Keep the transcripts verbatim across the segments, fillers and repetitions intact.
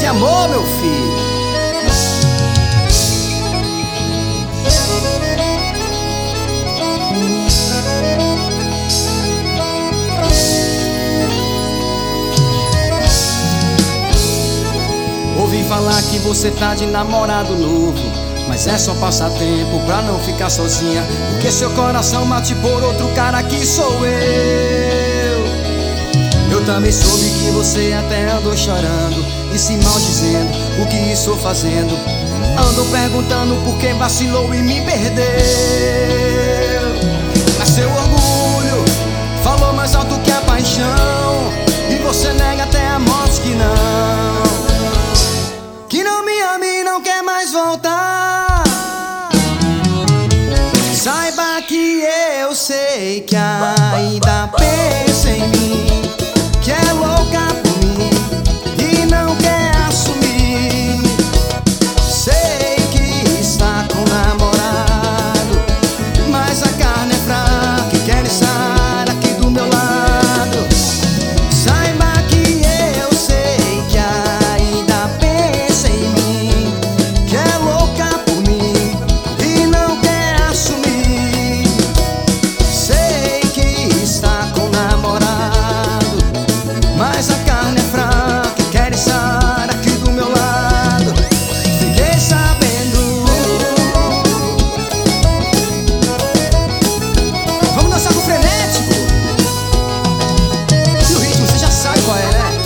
de amor, meu filho. Ouvi falar que você tá de namorado novo, mas é só passatempo pra não ficar sozinha, porque seu coração mate por outro cara que sou eu. Eu também soube que você até andou chorando e se maldizendo, o que estou fazendo? Ando perguntando por que vacilou e me perdeu. Mas seu orgulho falou mais alto que a paixão, e você nega até a morte que não, que não me ama e não quer mais voltar. Saiba que eu sei que ainda pensa em mim, que é louca por mim e não quer assumir. Sei que está com namorado, mas a carne é fraca e quer estar aqui do meu lado. Saiba que eu sei que ainda pensa em mim, que é louca por mim e não quer assumir. Sei que está com namorado, mas a carne é fraca e quer estar aqui do meu lado. Fiquei sabendo. Vamos dançar com o frenético. E o ritmo você já sabe qual é, né?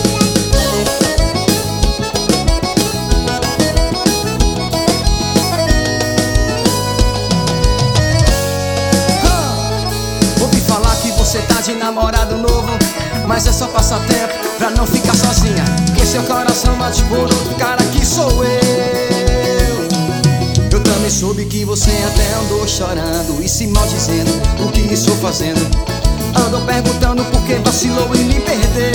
Ah, ouvi falar que você tá de namorado novo, mas é só passatempo pra não ficar sozinha, porque seu coração bate por outro cara que sou eu. Eu também soube que você até andou chorando e se maldizendo, o que estou fazendo? Andou perguntando por que vacilou e me perdeu.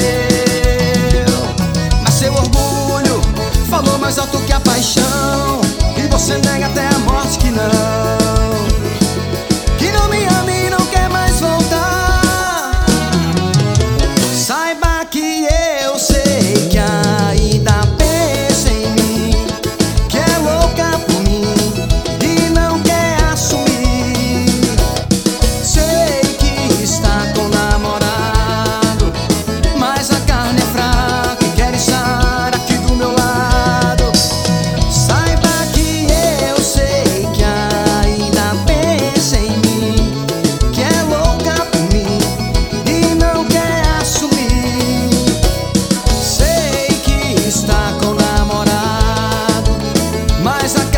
Mas seu orgulho falou mais alto que a paixão, e você nega até a morte que não, que não me ama e não quer mais voltar. Saiba que eu sei que ainda pensa em mim, que é louca por mim e não quer assumir. Sei que está com namorado, mas a carne é fraca e quer estar aqui do meu lado. Saiba que eu sei que ainda pensa em mim, que é louca por mim e não quer assumir. Sei que está com namorado, mas a